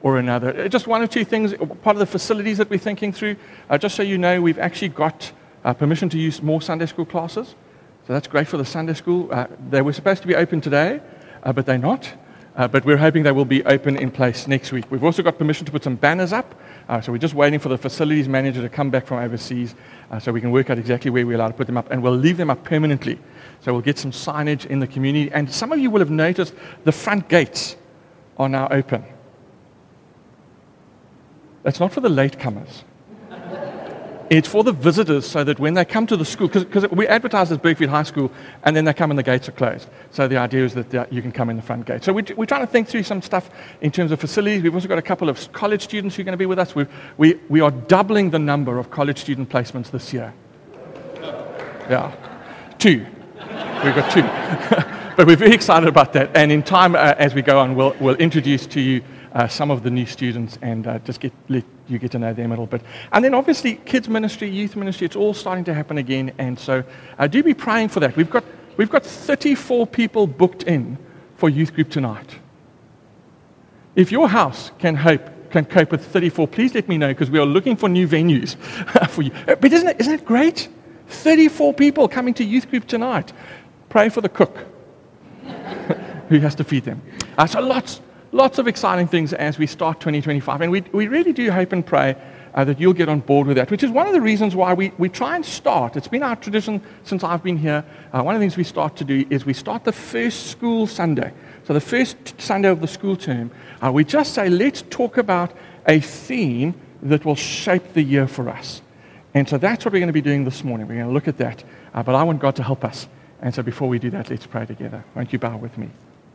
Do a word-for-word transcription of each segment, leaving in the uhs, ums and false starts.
or another. Uh, Just one or two things, part of the facilities that we're thinking through. Uh, just so you know, we've actually got uh, permission to use more Sunday school classes. So that's great for the Sunday school. Uh, they were supposed to be open today, uh, but they're not. Uh, but we're hoping they will be open in place next week. We've also got permission to put some banners up. Uh, so we're just waiting for the facilities manager to come back from overseas uh, so we can work out exactly where we're allowed to put them up. And we'll leave them up permanently. So we'll get some signage in the community. And some of you will have noticed the front gates are now open. That's not for the latecomers. It's for the visitors, so that when they come to the school, because we advertise as Bergfield High School, and then they come and the gates are closed. So the idea is that uh, you can come in the front gate. So we, we're trying to think through some stuff in terms of facilities. We've also got a couple of college students who are going to be with us. We've, we we are doubling the number of college student placements this year. Yeah, two. We've got two. But we're very excited about that. And in time, uh, as we go on, we'll, we'll introduce to you Uh, some of the new students and uh, just get let you get to know them a little bit. And then obviously kids ministry, youth ministry, it's all starting to happen again. And so uh, do be praying for that. We've got we've got thirty-four people booked in for youth group tonight. If your house can hope can cope with thirty-four, please let me know, because we are looking for new venues for you. But isn't it, isn't it great? thirty-four people coming to youth group tonight. Pray for the cook who has to feed them. Uh, so lots. Lots of exciting things as we start twenty twenty-five. And we, we really do hope and pray uh, that you'll get on board with that, which is one of the reasons why we, we try and start. It's been our tradition since I've been here. Uh, one of the things we start to do is we start the first school Sunday. So the first Sunday of the school term, uh, we just say, let's talk about a theme that will shape the year for us. And so that's what we're going to be doing this morning. We're going to look at that. Uh, but I want God to help us. And so before we do that, let's pray together. Won't you bow with me?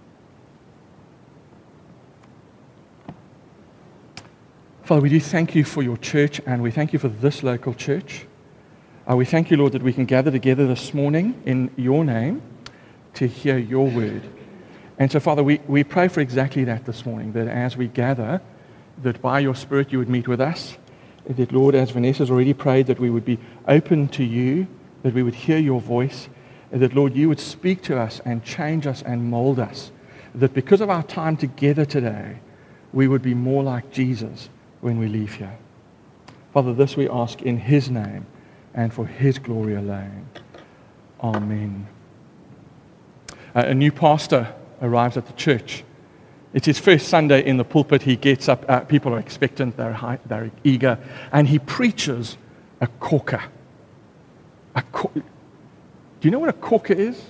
Father, we do thank you for your church, and we thank you for this local church. Uh, we thank you, Lord, that we can gather together this morning in your name to hear your word. And so, Father, we, we pray for exactly that this morning, that as we gather, that by your Spirit you would meet with us, that, Lord, as Vanessa's already prayed, that we would be open to you, that we would hear your voice, and that, Lord, you would speak to us and change us and mold us, that because of our time together today, we would be more like Jesus when we leave here. Father, this we ask in his name and for his glory alone. Amen. Uh, a new pastor arrives at the church. It's his first Sunday in the pulpit. He gets up, uh, people are expectant, they're, high, they're eager, and he preaches a corker. A cor- Do you know what a corker is?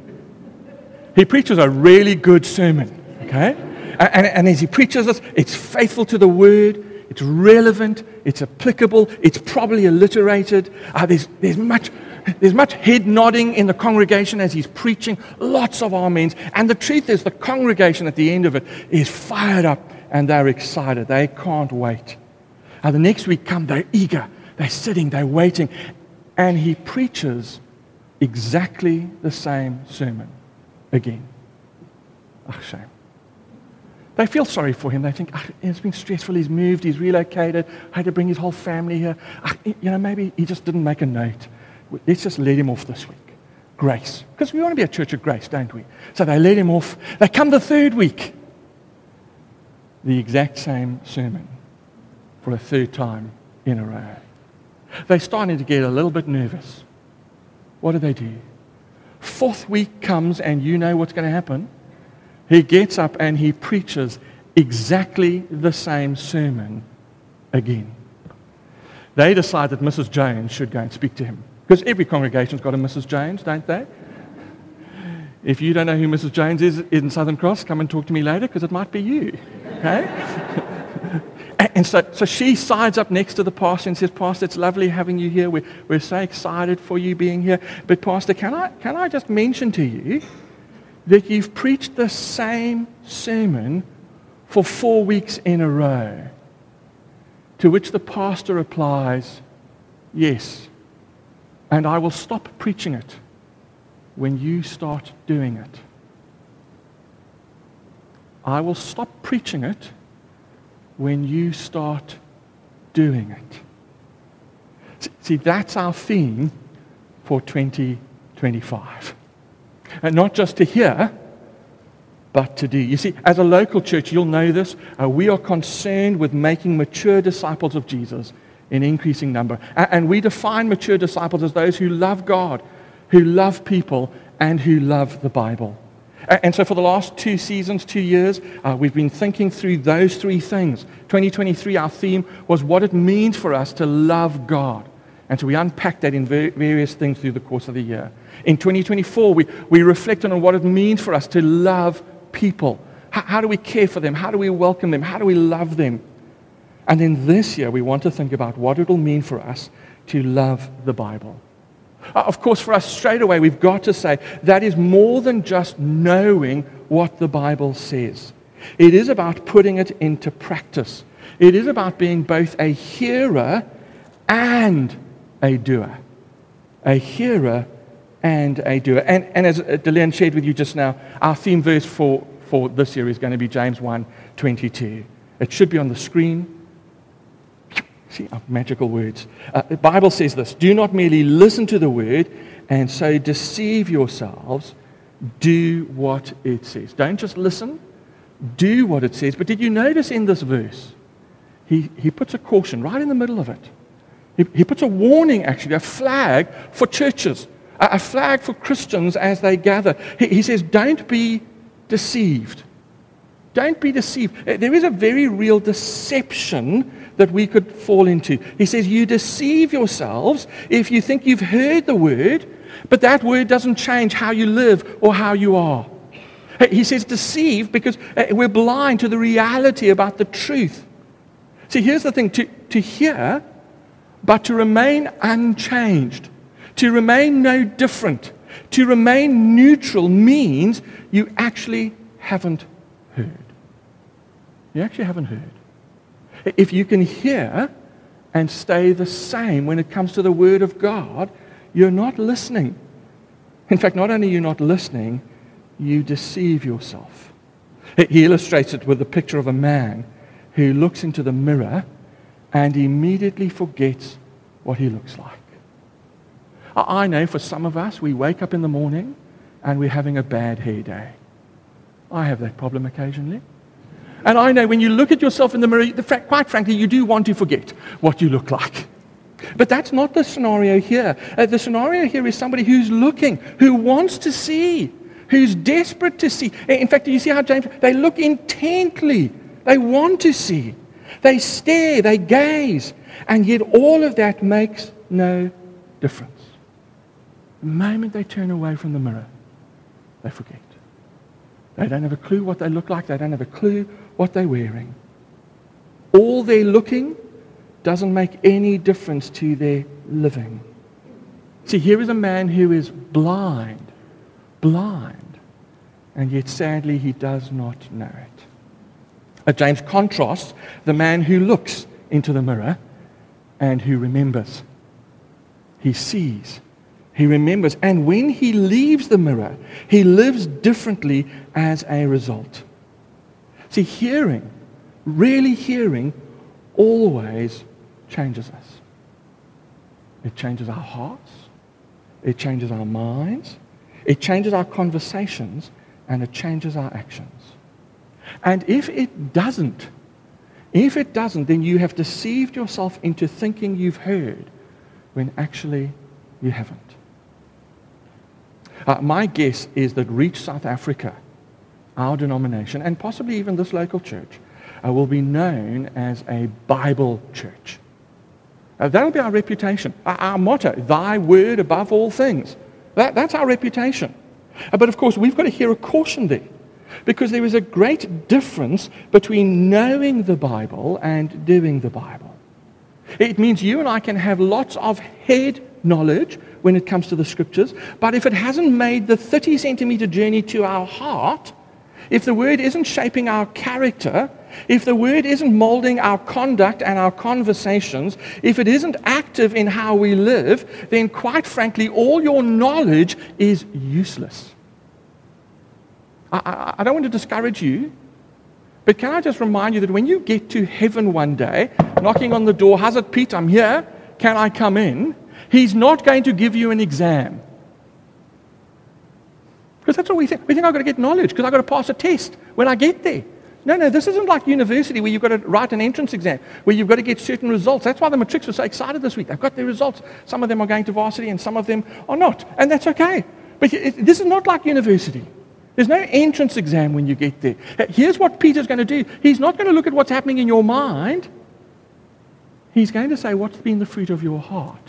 He preaches a really good sermon, okay? And, and as he preaches this, it's faithful to the word. It's relevant, it's applicable, it's probably alliterated. Uh, there's, there's, much, there's much head nodding in the congregation as he's preaching, lots of amens. And the truth is, the congregation at the end of it is fired up and they're excited. They can't wait. Uh, the next week come, they're eager, they're sitting, they're waiting. And he preaches exactly the same sermon again. Oh, shame. They feel sorry for him. They think, oh, it's been stressful. He's moved. He's relocated. Had to bring his whole family here. Oh, you know, maybe he just didn't make a note. Let's just let him off this week. Grace. Because we want to be a church of grace, don't we? So they let him off. They come the third week. The exact same sermon for a third time in a row. They're starting to get a little bit nervous. What do they do? Fourth week comes, and you know what's going to happen. He gets up and he preaches exactly the same sermon again. They decide that Missus Jones should go and speak to him. Because every congregation's got a Missus Jones, don't they? If you don't know who Missus Jones is in Southern Cross, come and talk to me later, because it might be you. Okay? And so, so she sides up next to the pastor and says, Pastor, it's lovely having you here. We're, we're so excited for you being here. But Pastor, can I, can I just mention to you that you've preached the same sermon for four weeks in a row? To which the pastor replies, yes, and I will stop preaching it when you start doing it. I will stop preaching it when you start doing it. See, that's our theme for twenty twenty-five. And not just to hear, but to do. You see, as a local church, you'll know this, uh, we are concerned with making mature disciples of Jesus in increasing number. And, and we define mature disciples as those who love God, who love people, and who love the Bible. And so for the last two seasons, two years, uh, we've been thinking through those three things. twenty twenty-three, our theme was what it means for us to love God. And so we unpacked that in ver- various things through the course of the year. In twenty twenty-four, we, we reflected on what it means for us to love people. H- how do we care for them? How do we welcome them? How do we love them? And then this year, we want to think about what it will mean for us to love the Bible. Uh, of course, for us, straight away, we've got to say that is more than just knowing what the Bible says. It is about putting it into practice. It is about being both a hearer and a doer. A hearer and a doer. And, and as Delenn shared with you just now, our theme verse for, for this year is going to be James one twenty-two. It should be on the screen. See, our magical words. Uh, the Bible says this, do not merely listen to the word and so deceive yourselves. Do what it says. Don't just listen. Do what it says. But did you notice in this verse, he, he puts a caution right in the middle of it. He, he puts a warning, actually, a flag for churches, a, a flag for Christians as they gather. He, he says, don't be deceived. Don't be deceived. There is a very real deception that we could fall into. He says, you deceive yourselves if you think you've heard the word, but that word doesn't change how you live or how you are. He says deceive because we're blind to the reality about the truth. See, here's the thing, to, to hear, but to remain unchanged, to remain no different, to remain neutral means you actually haven't heard. You actually haven't heard. If you can hear and stay the same when it comes to the Word of God, you're not listening. In fact, not only are you not listening, you deceive yourself. He illustrates it with the picture of a man who looks into the mirror and immediately forgets what he looks like. I know for some of us, we wake up in the morning and we're having a bad hair day. I have that problem occasionally. And I know when you look at yourself in the mirror, quite frankly, you do want to forget what you look like. But that's not the scenario here. Uh, the scenario here is somebody who's looking, who wants to see, who's desperate to see. In fact, do you see how James, they look intently. They want to see. They stare, they gaze. And yet all of that makes no difference. The moment they turn away from the mirror, they forget. They don't have a clue what they look like. They don't have a clue what they're wearing. All their looking doesn't make any difference to their living. See, here is a man who is blind, blind, and yet sadly he does not know it. Uh, James contrasts the man who looks into the mirror and who remembers. He sees. He remembers. And when he leaves the mirror, he lives differently as a result. See, hearing, really hearing, always changes us. It changes our hearts. It changes our minds. It changes our conversations. And it changes our actions. And if it doesn't, if it doesn't, then you have deceived yourself into thinking you've heard when actually you haven't. Uh, my guess is that Reach South Africa, our denomination, and possibly even this local church, uh, will be known as a Bible church. Uh, that'll be our reputation. Our, our motto, thy word above all things. That, that's our reputation. Uh, but of course, we've got to hear a caution there, because there is a great difference between knowing the Bible and doing the Bible. It means you and I can have lots of head knowledge when it comes to the Scriptures, but if it hasn't made the thirty centimeter journey to our heart, if the Word isn't shaping our character, if the Word isn't molding our conduct and our conversations, if it isn't active in how we live, then quite frankly, all your knowledge is useless. I, I, I don't want to discourage you, but can I just remind you that when you get to heaven one day, knocking on the door, how's it, Pete? I'm here. Can I come in? He's not going to give you an exam. Because that's what we think. We think I've got to get knowledge because I've got to pass a test when I get there. No, no, this isn't like university where you've got to write an entrance exam, where you've got to get certain results. That's why the matrics were so excited this week. They've got their results. Some of them are going to varsity and some of them are not. And that's okay. But it, this is not like university. There's no entrance exam when you get there. Here's what Peter's going to do. He's not going to look at what's happening in your mind. He's going to say, what's been the fruit of your heart?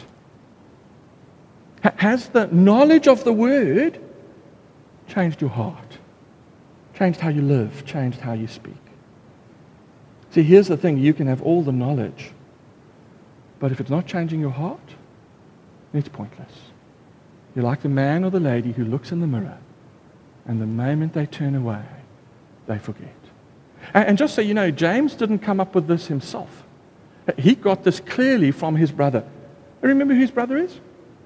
Has the knowledge of the word changed your heart? Changed how you live, changed how you speak. See, here's the thing. You can have all the knowledge, but if it's not changing your heart, it's pointless. You're like the man or the lady who looks in the mirror, and the moment they turn away, they forget. And, and just so you know, James didn't come up with this himself. He got this clearly from his brother. Remember who his brother is?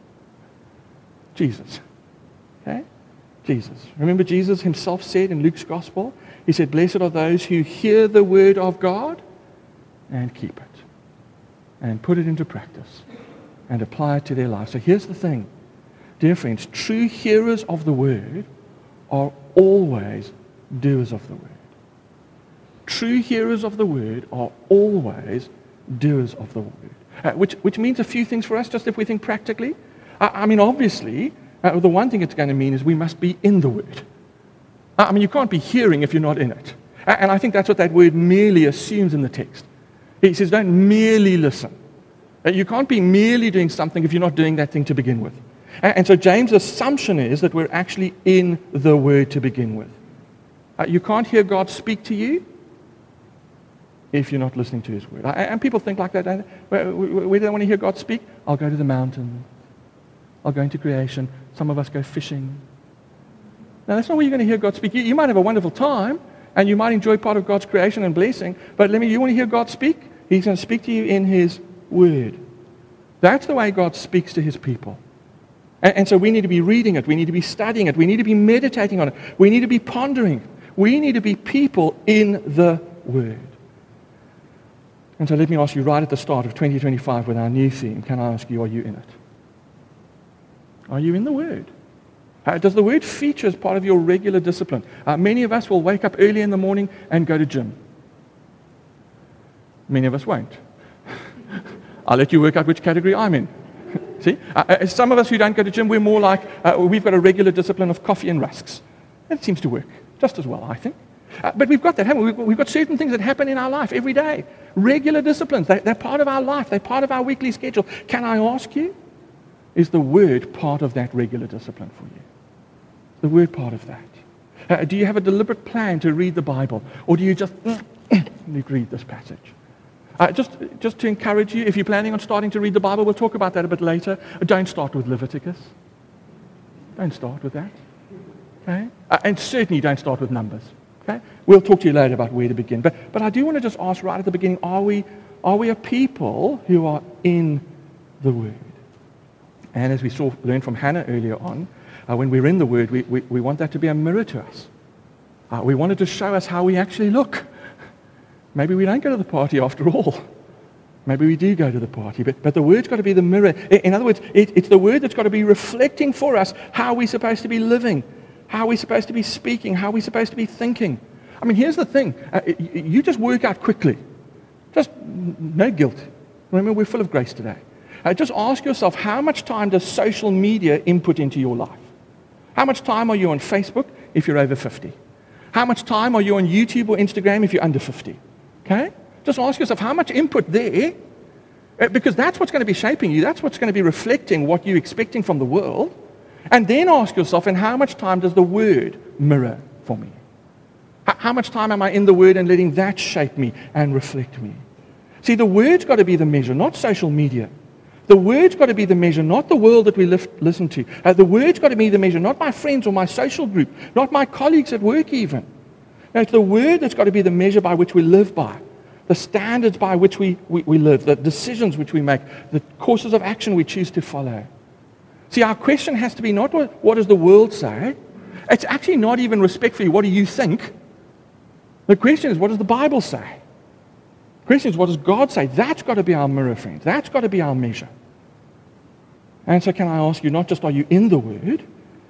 Jesus. Okay? Jesus. Remember Jesus himself said in Luke's gospel, he said, blessed are those who hear the word of God and keep it and put it into practice and apply it to their life. So here's the thing, dear friends, true hearers of the word are always doers of the word. True hearers of the word are always doers of the word, uh, which, which means a few things for us, just if we think practically. I, I mean, obviously, Uh, the one thing it's going to mean is we must be in the Word. I mean, you can't be hearing if you're not in it. And I think that's what that word merely assumes in the text. He says, don't merely listen. You can't be merely doing something if you're not doing that thing to begin with. And so James' assumption is that we're actually in the Word to begin with. Uh, you can't hear God speak to you if you're not listening to His Word. And people think like that. Where, where do they want to hear God speak? I'll go to the mountain. I'll go into creation. Some of us go fishing. Now, that's not where you're going to hear God speak. You, you might have a wonderful time, and you might enjoy part of God's creation and blessing, but let me, you want to hear God speak? He's going to speak to you in His Word. That's the way God speaks to His people. And, and so we need to be reading it. We need to be studying it. We need to be meditating on it. We need to be pondering. We need to be people in the Word. And so let me ask you right at the start of twenty twenty-five with our new theme, can I ask you, are you in it? Are you in the Word? Uh, does the Word feature as part of your regular discipline? Uh, many of us will wake up early in the morning and go to gym. Many of us won't. I'll let you work out which category I'm in. See? Uh, uh, some of us who don't go to gym, we're more like, uh, we've got a regular discipline of coffee and rusks. It seems to work just as well, I think. Uh, but we've got that, haven't we? We've got, we've got certain things that happen in our life every day. Regular disciplines. They, they're part of our life. They're part of our weekly schedule. Can I ask you, is the Word part of that regular discipline for you? The Word part of that? Uh, do you have a deliberate plan to read the Bible? Or do you just read this passage? Uh, just, just to encourage you, if you're planning on starting to read the Bible, we'll talk about that a bit later. Don't start with Leviticus. Don't start with that. Okay? Uh, and certainly don't start with Numbers. Okay? We'll talk to you later about where to begin. But, but I do want to just ask right at the beginning, are we, are we a people who are in the Word? And as we saw, learned from Hannah earlier on, uh, when we're in the Word, we, we, we want that to be a mirror to us. Uh, we want it to show us how we actually look. Maybe we don't go to the party after all. Maybe we do go to the party, but, but the Word's got to be the mirror. In other words, it, it's the Word that's got to be reflecting for us how we're supposed to be living, how we're supposed to be speaking, how we're supposed to be thinking. I mean, here's the thing. Uh, you just work out quickly. Just no guilt. Remember, we're full of grace today. Uh, just ask yourself, how much time does social media input into your life? How much time are you on Facebook if you're over fifty? How much time are you on YouTube or Instagram if you're under fifty? Okay? Just ask yourself, how much input there? Uh, because that's what's going to be shaping you. That's what's going to be reflecting what you're expecting from the world. And then ask yourself, and how much time does the Word mirror for me? H- how much time am I in the Word and letting that shape me and reflect me? See, the Word's got to be the measure, not social media. The Word's got to be the measure, not the world that we lift, listen to. Uh, the Word's got to be the measure, not my friends or my social group, not my colleagues at work even. No, it's the Word that's got to be the measure by which we live by, the standards by which we, we, we live, the decisions which we make, the courses of action we choose to follow. See, our question has to be not what, what does the world say? It's actually not even respectfully, what do you think? The question is, what does the Bible say? The question is, what does God say? That's got to be our mirror, friends. That's got to be our measure. And so can I ask you, not just are you in the Word,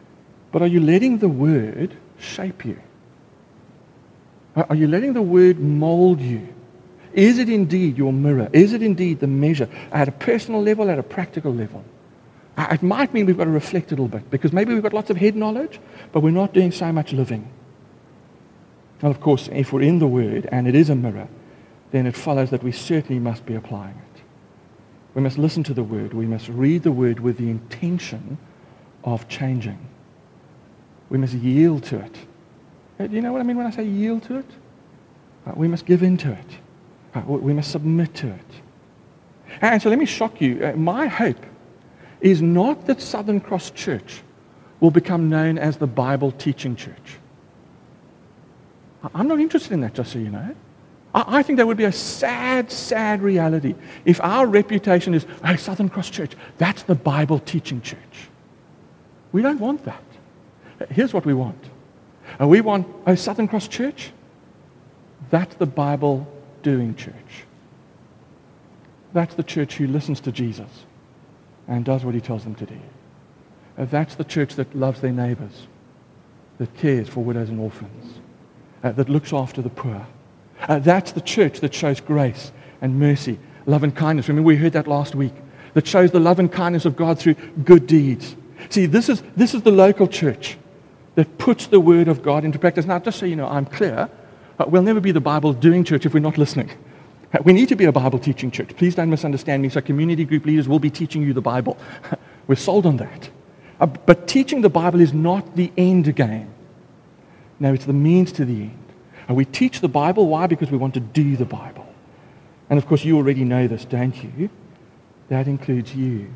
But are you letting the Word shape you? Are you letting the Word mold you? Is it indeed your mirror? Is it indeed the measure at a personal level, at a practical level? It might mean we've got to reflect a little bit, because maybe we've got lots of head knowledge, but we're not doing so much living. And of course, if we're in the Word and it is a mirror, then it follows that we certainly must be applying it. We must listen to the Word. We must read the Word with the intention of changing. We must yield to it. Do you know what I mean when I say yield to it? Uh, we must give in to it. Uh, we must submit to it. And so let me shock you. Uh, my hope is not that Southern Cross Church will become known as the Bible teaching church. I'm not interested in that, just so you know. I think that would be a sad, sad reality if our reputation is, oh, Southern Cross Church, that's the Bible teaching church. We don't want that. Here's what we want. We want, oh, Southern Cross Church, that's the Bible doing church. That's the church who listens to Jesus and does what he tells them to do. That's the church that loves their neighbors, that cares for widows and orphans, uh, that looks after the poor. Uh, that's the church that shows grace and mercy, love and kindness. Remember, we heard that last week. That shows the love and kindness of God through good deeds. See, this is, this is the local church that puts the Word of God into practice. Now, just so you know, I'm clear, uh, we'll never be the Bible doing church if we're not listening. Uh, we need to be a Bible teaching church. Please don't misunderstand me. So community group leaders will be teaching you the Bible. We're sold on that. Uh, but teaching the Bible is not the end game. No, it's the means to the end. And we teach the Bible. Why? Because we want to do the Bible. And of course, you already know this, don't you? That includes you.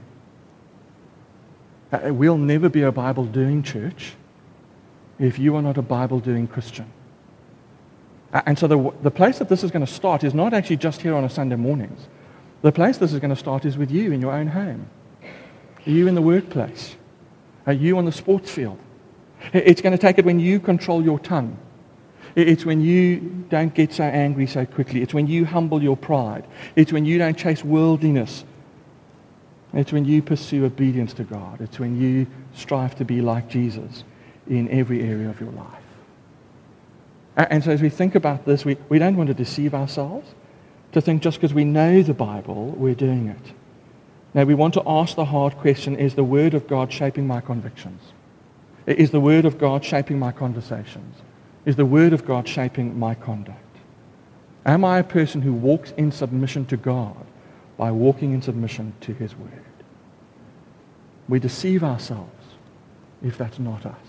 Uh, we'll never be a Bible-doing church if you are not a Bible-doing Christian. Uh, and so the, the place that this is going to start is not actually just here on a Sunday mornings. The place this is going to start is with you in your own home. You in the workplace. Uh, you on the sports field. It's going to take it when you control your tongue. It's when you don't get so angry so quickly. It's when you humble your pride. It's when you don't chase worldliness. It's when you pursue obedience to God. It's when you strive to be like Jesus in every area of your life. And so as we think about this, we, we don't want to deceive ourselves, to think just because we know the Bible, we're doing it. Now, we want to ask the hard question, is the Word of God shaping my convictions? Is the Word of God shaping my conversations? Is the Word of God shaping my conduct? Am I a person who walks in submission to God by walking in submission to His Word? We deceive ourselves if that's not us.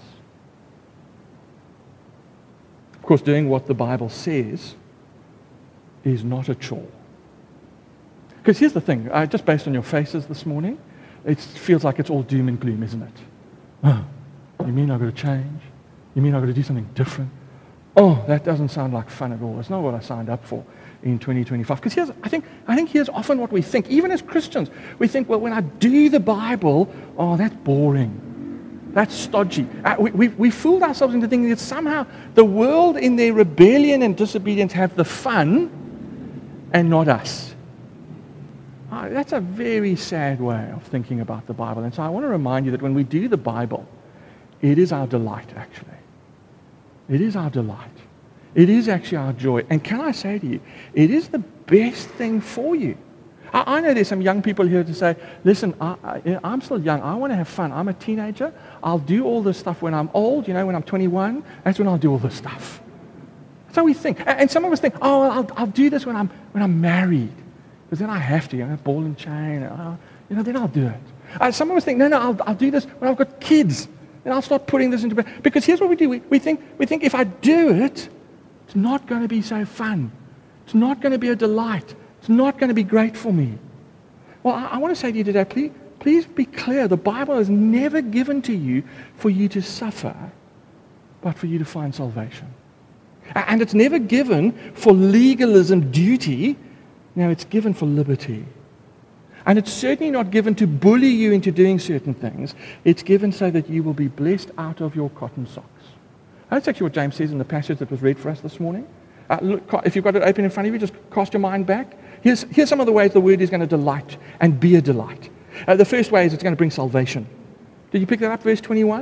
Of course, doing what the Bible says is not a chore. Because here's the thing, uh, just based on your faces this morning, it feels like it's all doom and gloom, isn't it? Oh, you mean I've got to change? You mean I've got to do something different? Oh, that doesn't sound like fun at all. It's not what I signed up for in twenty twenty-five. Because here's, I think, I think here's often what we think, even as Christians. We think, well, when I do the Bible, oh, that's boring. That's stodgy. Uh, we, we, we fooled ourselves into thinking that somehow the world in their rebellion and disobedience have the fun and not us. Oh, that's a very sad way of thinking about the Bible. And so I want to remind you that when we do the Bible, it is our delight, actually. It is our delight. It is actually our joy. And can I say to you, it is the best thing for you. I, I know there's some young people here to say, listen, I, I, I'm still young. I want to have fun. I'm a teenager. I'll do all this stuff when I'm old. You know, when I'm twenty-one, that's when I'll do all this stuff. So we think. And, and some of us think, oh, I'll, I'll do this when I'm, when I'm married. Because then I have to, you know, ball and chain. Uh, you know, then I'll do it. Uh, some of us think, no, no, I'll, I'll do this when I've got kids. And I'll start putting this into... Because here's what we do. We, we, think, we think if I do it, it's not going to be so fun. It's not going to be a delight. It's not going to be great for me. Well, I, I want to say to you today, please, please be clear. The Bible is never given to you for you to suffer, but for you to find salvation. And it's never given for legalism duty. Now, it's given for liberty. And it's certainly not given to bully you into doing certain things. It's given so that you will be blessed out of your cotton socks. That's actually what James says in the passage that was read for us this morning. Uh, look, if you've got it open in front of you, just cast your mind back. Here's, here's some of the ways the Word is going to delight and be a delight. Uh, the first way is it's going to bring salvation. Did you pick that up, verse twenty-one?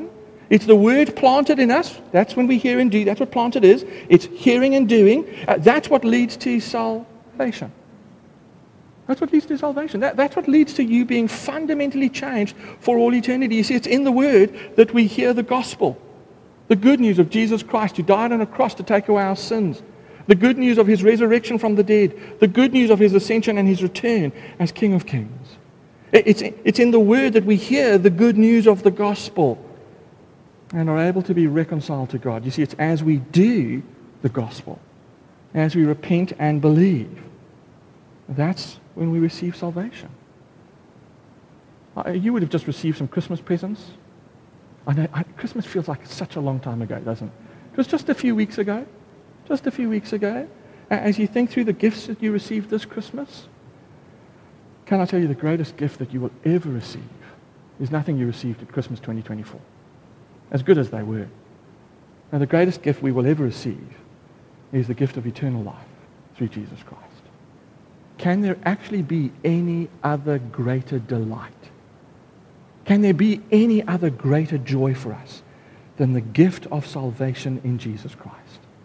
It's the word planted in us. That's when we hear and do. That's what planted is. It's hearing and doing. Uh, that's what leads to salvation. That's what leads to salvation. That, that's what leads to you being fundamentally changed for all eternity. You see, it's in the Word that we hear the gospel. The good news of Jesus Christ who died on a cross to take away our sins. The good news of His resurrection from the dead. The good news of His ascension and His return as King of Kings. It's, it's in the Word that we hear the good news of the gospel and are able to be reconciled to God. You see, it's as we do the gospel, as we repent and believe, that's when we receive salvation. Uh, You would have just received some Christmas presents. I know I, Christmas feels like such a long time ago, doesn't it? It was just a few weeks ago. Just a few weeks ago. Uh, As you think through the gifts that you received this Christmas, can I tell you the greatest gift that you will ever receive is nothing you received at Christmas twenty twenty-four, as good as they were. Now, the greatest gift we will ever receive is the gift of eternal life through Jesus Christ. Can there actually be any other greater delight? Can there be any other greater joy for us than the gift of salvation in Jesus Christ?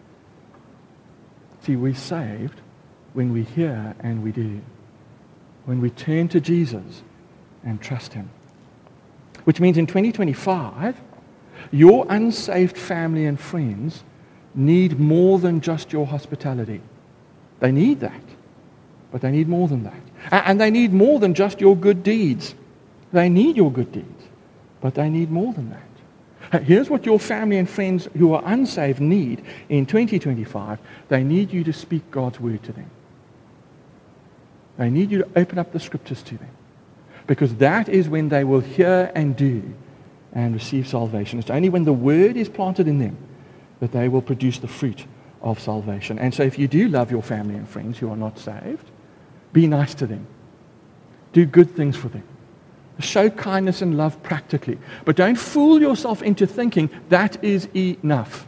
See, we're saved when we hear and we do. When we turn to Jesus and trust Him. Which means in twenty twenty-five, your unsaved family and friends need more than just your hospitality. They need that. But they need more than that. And they need more than just your good deeds. They need your good deeds. But they need more than that. Here's what your family and friends who are unsaved need in twenty twenty-five. They need you to speak God's word to them. They need you to open up the scriptures to them. Because that is when they will hear and do and receive salvation. It's only when the word is planted in them that they will produce the fruit of salvation. And so if you do love your family and friends who are not saved, be nice to them. Do good things for them. Show kindness and love practically. But don't fool yourself into thinking that is enough.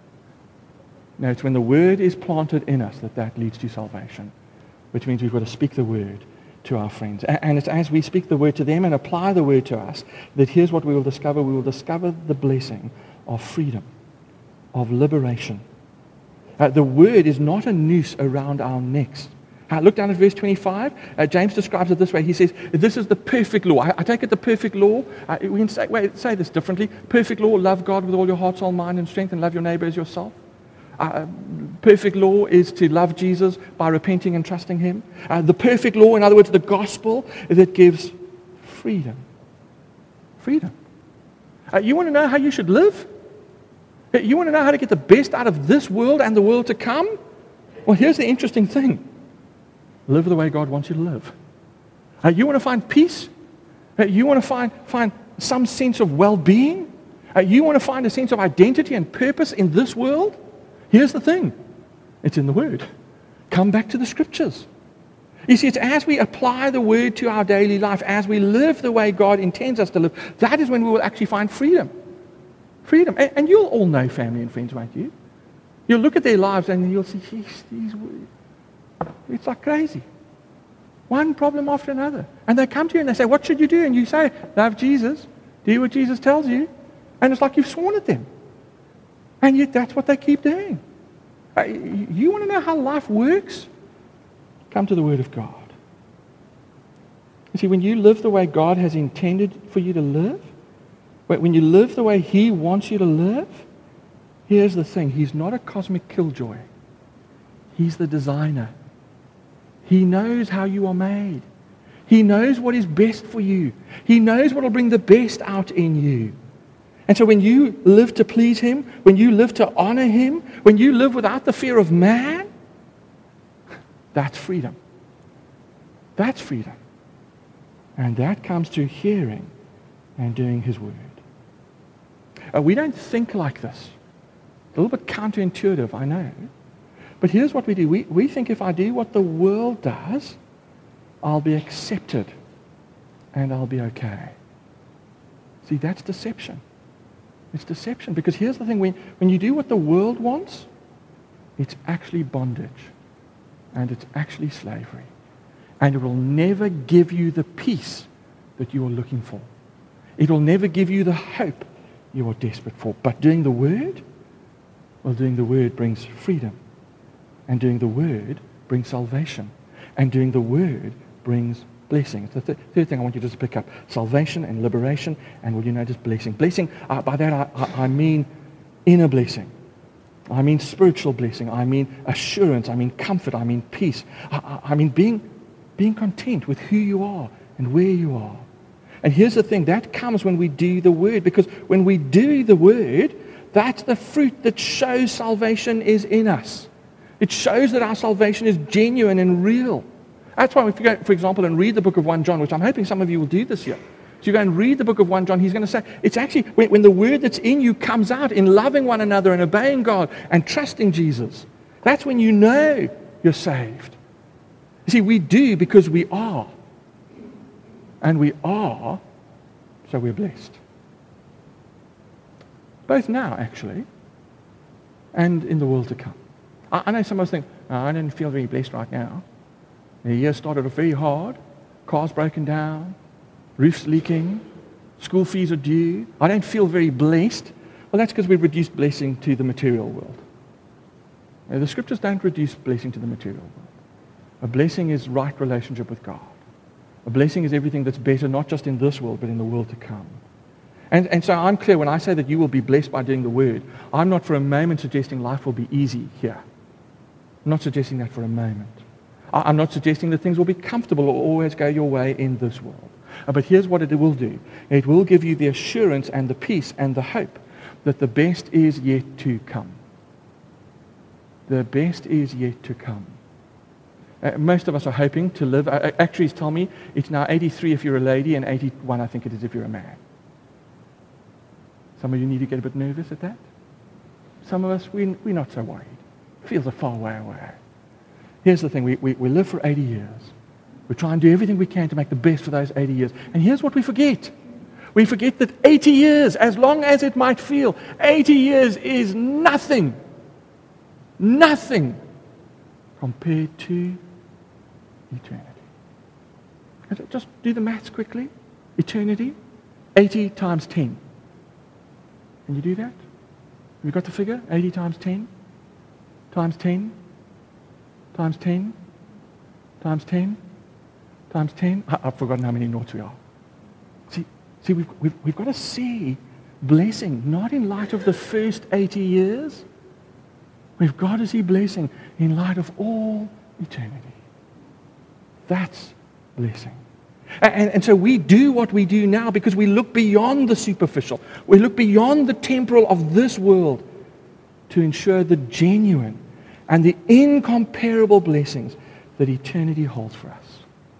No, it's when the word is planted in us that that leads to salvation. Which means we've got to speak the word to our friends. And it's as we speak the word to them and apply the word to us that here's what we will discover. We will discover the blessing of freedom, of liberation. Uh, the word is not a noose around our necks. Uh, look down at verse twenty-five. Uh, James describes it this way. He says, this is the perfect law. I, I take it the perfect law. Uh, we can say, wait, say this differently. Perfect law, love God with all your heart, soul, mind, and strength, and love your neighbor as yourself. Uh, perfect law is to love Jesus by repenting and trusting Him. Uh, the perfect law, in other words, the gospel, that gives freedom. Freedom. Uh, you want to know how you should live? Uh, You want to know how to get the best out of this world and the world to come? Well, here's the interesting thing. Live the way God wants you to live. Uh, you want to find peace? Uh, you want to find, find some sense of well-being? Uh, you want to find a sense of identity and purpose in this world? Here's the thing. It's in the Word. Come back to the Scriptures. You see, it's as we apply the Word to our daily life, as we live the way God intends us to live, that is when we will actually find freedom. Freedom. And, and you'll all know family and friends, won't you? You'll look at their lives and you'll see, geez, these, it's like crazy. One problem after another. And they come to you and they say, what should you do? And you say, love Jesus. Do what Jesus tells you. And it's like you've sworn at them. And yet that's what they keep doing. Uh, You want to know how life works? Come to the Word of God. You see, when you live the way God has intended for you to live, when you live the way He wants you to live, here's the thing. He's not a cosmic killjoy. He's the designer. He knows how you are made. He knows what is best for you. He knows what will bring the best out in you. And so when you live to please Him, when you live to honor Him, when you live without the fear of man, that's freedom. That's freedom. And that comes through hearing and doing His word. Uh, we don't think like this. A little bit counterintuitive, I know. But here's what we do. We, we think if I do what the world does, I'll be accepted and I'll be okay. See, that's deception. It's deception. Because here's the thing. When, when you do what the world wants, it's actually bondage. And it's actually slavery. And it will never give you the peace that you are looking for. It will never give you the hope you are desperate for. But doing the word, well, doing the word brings freedom. And doing the word brings salvation. And doing the word brings blessing. It's the th- third thing I want you to just pick up. Salvation and liberation, and will you notice blessing. Blessing, uh, by that I, I, I mean inner blessing. I mean spiritual blessing. I mean assurance. I mean comfort. I mean peace. I, I, I mean being, being content with who you are and where you are. And here's the thing, that comes when we do the word, because when we do the word, that's the fruit that shows salvation is in us. It shows that our salvation is genuine and real. That's why if you go, for example, and read the book of First John, which I'm hoping some of you will do this year. So you go and read the book of First John, he's going to say, it's actually, when, when the word that's in you comes out in loving one another and obeying God and trusting Jesus, that's when you know you're saved. You see, we do because we are. And we are, so we're blessed. Both now, actually, and in the world to come. I, I know some of us think, oh, I don't feel very blessed right now. The year started off very hard. Cars broken down. Roofs leaking. School fees are due. I don't feel very blessed. Well, that's because we've reduced blessing to the material world. Now, the scriptures don't reduce blessing to the material world. A blessing is right relationship with God. A blessing is everything that's better, not just in this world, but in the world to come. And, and so I'm clear when I say that you will be blessed by doing the word, I'm not for a moment suggesting life will be easy here. I'm not suggesting that for a moment. I, I'm not suggesting that things will be comfortable or always go your way in this world. Uh, but here's what it will do. It will give you the assurance and the peace and the hope that the best is yet to come. The best is yet to come. Uh, most of us are hoping to live. Uh, actuaries tell me it's now eighty-three if you're a lady and eighty-one, I think it is, if you're a man. Some of you need to get a bit nervous at that. Some of us, we, we're not so worried. Feels a far way away. Here's the thing. We, we, we live for eighty years. We try and do everything we can to make the best for those eighty years. And here's what we forget. We forget that eighty years, as long as it might feel, eighty years is nothing. Nothing compared to eternity. Just do the maths quickly. Eternity, eighty times ten. Can you do that? Have you got the figure? eighty times ten? Times ten? Times ten? Times ten? Times ten? I, I've forgotten how many noughts we are. See, see we've, we've, we've got to see blessing, not in light of the first eighty years. We've got to see blessing in light of all eternity. That's blessing. And, and so we do what we do now because we look beyond the superficial. We look beyond the temporal of this world to ensure the genuine and the incomparable blessings that eternity holds for us.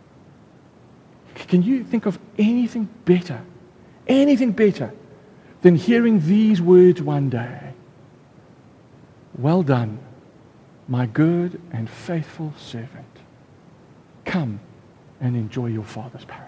Can you think of anything better, anything better than hearing these words one day? Well done, my good and faithful servant. Come and enjoy your Father's paradise.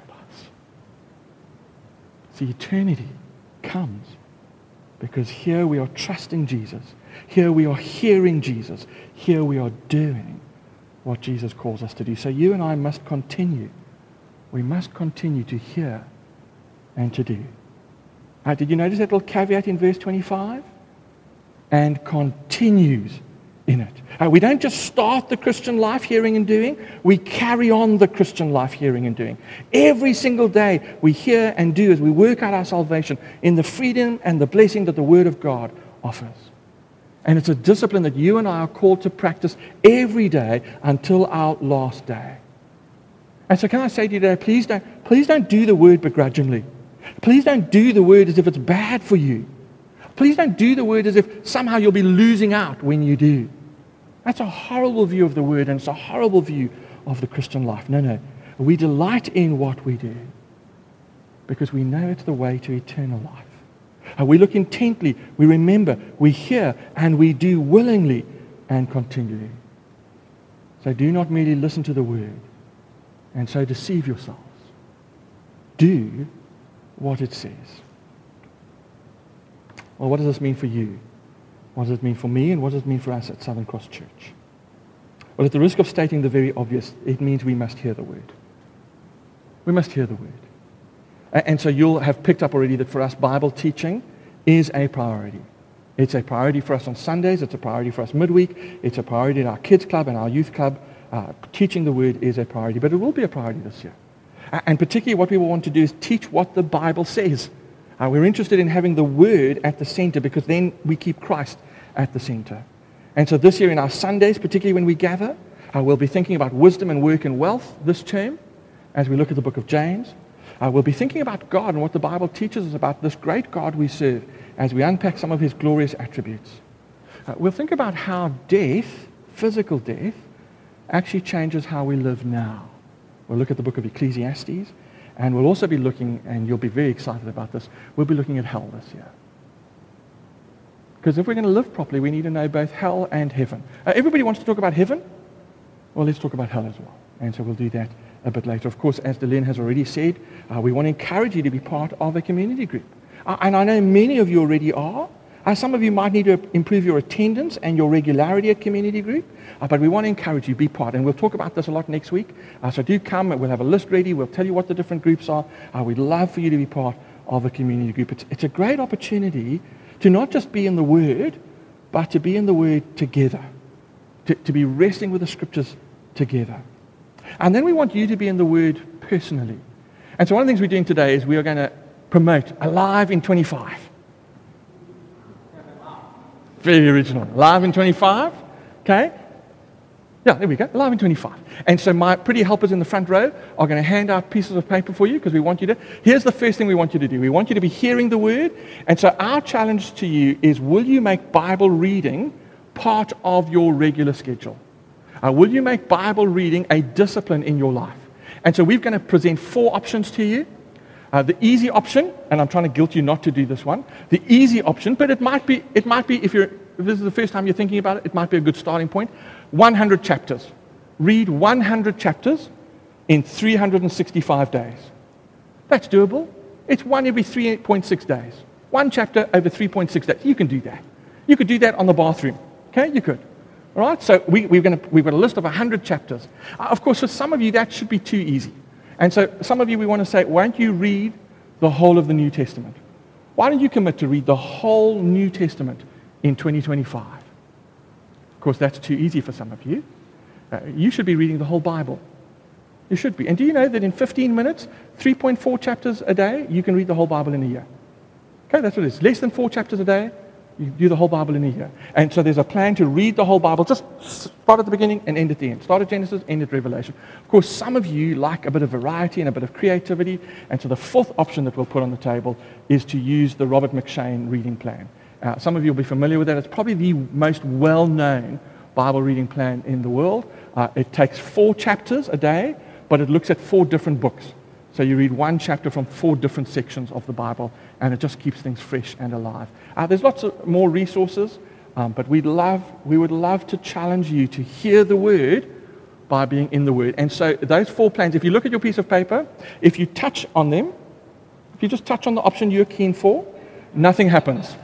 See, eternity comes because here we are trusting Jesus. Here we are hearing Jesus. Here we are doing what Jesus calls us to do. So you and I must continue. We must continue to hear and to do. Uh, did you notice that little caveat in verse twenty-five? And continues in it. Uh, we don't just start the Christian life hearing and doing. We carry on the Christian life hearing and doing. Every single day we hear and do as we work out our salvation in the freedom and the blessing that the Word of God offers. And it's a discipline that you and I are called to practice every day until our last day. And so can I say to you today, please don't, please don't do the Word begrudgingly. Please don't do the Word as if it's bad for you. Please don't do the Word as if somehow you'll be losing out when you do. That's a horrible view of the Word, and it's a horrible view of the Christian life. No, no. We delight in what we do because we know it's the way to eternal life. And we look intently, we remember, we hear, and we do willingly and continually. So do not merely listen to the Word and so deceive yourselves. Do what it says. Well, what does this mean for you? What does it mean for me, and what does it mean for us at Southern Cross Church? Well, at the risk of stating the very obvious, it means we must hear the Word. We must hear the Word. And so you'll have picked up already that for us, Bible teaching is a priority. It's a priority for us on Sundays. It's a priority for us midweek. It's a priority in our kids club and our youth club. Uh, teaching the word is a priority, but it will be a priority this year. Uh, and particularly what we will want to do is teach what the Bible says. Uh, we're interested in having the word at the center because then we keep Christ at the center. And so this year in our Sundays, particularly when we gather, uh, we'll be thinking about wisdom and work and wealth this term as we look at the book of James. Uh, we'll be thinking about God and what the Bible teaches us about this great God we serve as we unpack some of his glorious attributes. Uh, we'll think about how death, physical death, actually changes how we live now. We'll look at the book of Ecclesiastes, and we'll also be looking, and you'll be very excited about this, we'll be looking at hell this year. Because if we're going to live properly, we need to know both hell and heaven. Uh, everybody wants to talk about heaven. Well, let's talk about hell as well. And so we'll do that a bit later. Of course, as Delenn has already said, uh, we want to encourage you to be part of a community group. Uh, and I know many of you already are. Uh, some of you might need to improve your attendance and your regularity at community group. Uh, but we want to encourage you to be part. And we'll talk about this a lot next week. Uh, so do come. We'll have a list ready. We'll tell you what the different groups are. Uh, we'd love for you to be part of a community group. It's, it's a great opportunity to not just be in the Word, but to be in the Word together. To, to be wrestling with the Scriptures together. And then we want you to be in the Word personally. And so one of the things we're doing today is we are going to promote Alive in twenty-five. Very original. Alive in twenty-five. Okay? Yeah, there we go. Alive in twenty-five. And so my pretty helpers in the front row are going to hand out pieces of paper for you because we want you to. Here's the first thing we want you to do. We want you to be hearing the Word. And so our challenge to you is, will you make Bible reading part of your regular schedule? Uh, will you make Bible reading a discipline in your life? And so we're going to present four options to you. Uh, the easy option, and I'm trying to guilt you not to do this one, the easy option, but it might be, it might be if, you're, if this is the first time you're thinking about it, it might be a good starting point. one hundred chapters. Read one hundred chapters in three hundred sixty-five days. That's doable. It's one every three point six days. One chapter over three point six days. You can do that. You could do that on the bathroom. Okay, you could. All right, so we, we're gonna, we've got a list of one hundred chapters. Uh, of course, for some of you, that should be too easy. And so some of you, we want to say, why don't you read the whole of the New Testament? Why don't you commit to read the whole New Testament in twenty twenty-five? Of course, that's too easy for some of you. Uh, you should be reading the whole Bible. You should be. And do you know that in fifteen minutes, three point four chapters a day, you can read the whole Bible in a year? Okay, that's what it is. Less than four chapters a day, you do the whole Bible in a year. And so there's a plan to read the whole Bible. Just start at the beginning and end at the end. Start at Genesis, end at Revelation. Of course, some of you like a bit of variety and a bit of creativity. And so the fourth option that we'll put on the table is to use the Robert McShane reading plan. Uh, some of you will be familiar with that. It's probably the most well-known Bible reading plan in the world. Uh, it takes four chapters a day, but it looks at four different books. So you read one chapter from four different sections of the Bible, and it just keeps things fresh and alive. Uh, there's lots of more resources, um, but we'd love, we would love to challenge you to hear the Word by being in the Word. And so those four plans, if you look at your piece of paper, if you touch on them, if you just touch on the option you're keen for, nothing happens.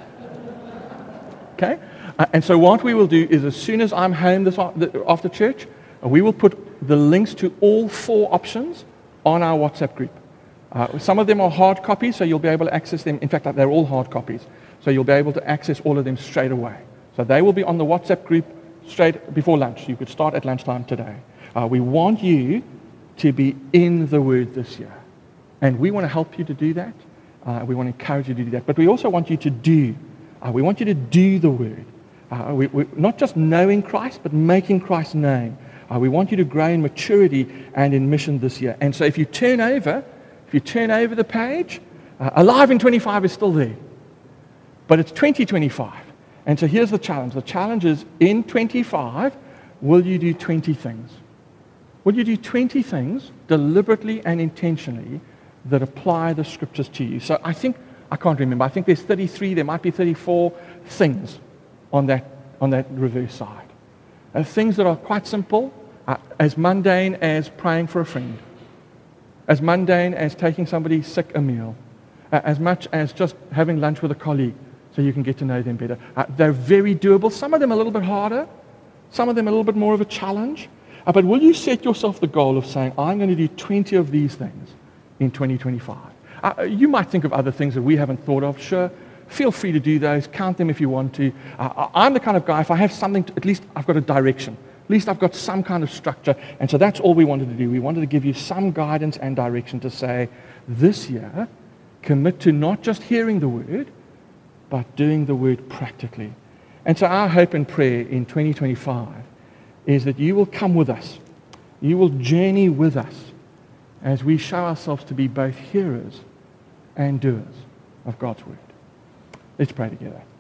Okay? Uh, and so what we will do is, as soon as I'm home this after church, uh, we will put the links to all four options on our WhatsApp group. Uh, some of them are hard copies, so you'll be able to access them. In fact, they're all hard copies, so you'll be able to access all of them straight away. So they will be on the WhatsApp group straight before lunch. You could start at lunchtime today. Uh, we want you to be in the Word this year, and we want to help you to do that. Uh, we want to encourage you to do that, but we also want you to do. Uh, we want you to do the Word. Uh, we, we, not just knowing Christ, but making Christ known. Uh, we want you to grow in maturity and in mission this year. And so if you turn over, if you turn over the page, uh, Alive in twenty-five is still there. But it's twenty twenty-five. And so here's the challenge. The challenge is, in twenty-five, will you do twenty things? Will you do twenty things deliberately and intentionally that apply the Scriptures to you? So I think, I can't remember, I think there's thirty-three, there might be thirty-four things on that, on that reverse side. Uh, things that are quite simple, Uh, as mundane as praying for a friend, as mundane as taking somebody sick a meal, uh, as much as just having lunch with a colleague so you can get to know them better. Uh, they're very doable. Some of them a little bit harder, some of them a little bit more of a challenge. Uh, but will you set yourself the goal of saying, I'm going to do twenty of these things in twenty twenty-five? Uh, you might think of other things that we haven't thought of. Sure, feel free to do those. Count them if you want to. Uh, I'm the kind of guy, if I have something, to, at least I've got a direction. At least I've got some kind of structure. And so that's all we wanted to do. We wanted to give you some guidance and direction to say, this year, commit to not just hearing the word, but doing the word practically. And so our hope and prayer in twenty twenty-five is that you will come with us. You will journey with us as we show ourselves to be both hearers and doers of God's word. Let's pray together.